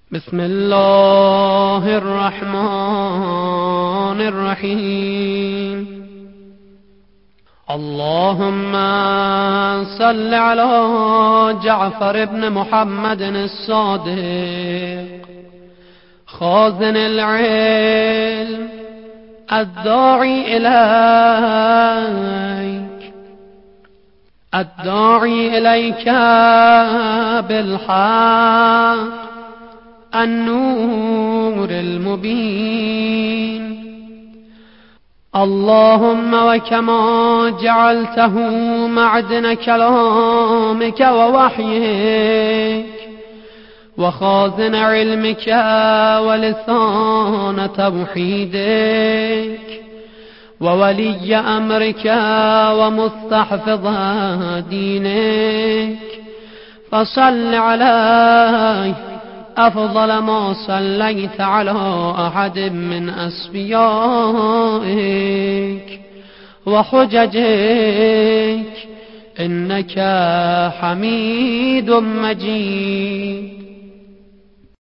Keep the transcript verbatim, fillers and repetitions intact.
بسم الله الرحمن الرحيم. اللهم صل على جعفر بن محمد الصادق خازن العلم الداعي إليك الداعي إليك بالحق النور المبين. اللهم وكما جعلته معدن كلامك ووحيك وخازن علمك ولسان توحيدك وولي أمرك ومستحفظ دينك، فصل عليه أفضل ما صليت على أحد من أصفيائك وحججك إنك حميد مجيد.